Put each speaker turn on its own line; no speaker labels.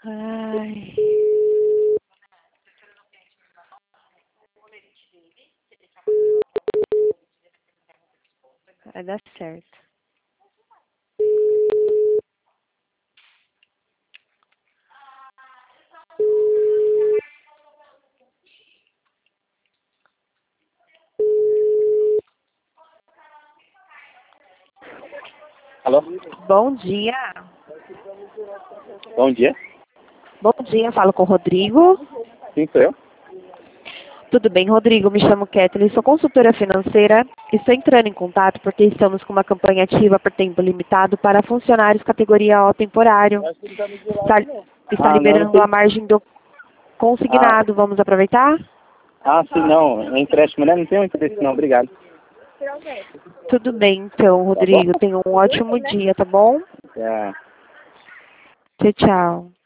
Ai. Vai dar certo.
Alô?
Bom dia.
Bom dia.
Bom dia, falo com o Rodrigo.
Sim, sou eu.
Tudo bem, Rodrigo? Me chamo Kathleen, sou consultora financeira. Estou entrando em contato porque estamos com uma campanha ativa por tempo limitado para funcionários categoria O temporário. Está liberando a margem do consignado. Vamos aproveitar?
Sim, não. É empréstimo, né? Não tenho interesse, não. Obrigado.
Tudo bem, então,
Tá bom?
Rodrigo. Tenha um ótimo dia, tá bom?
É.
Tchau, tchau.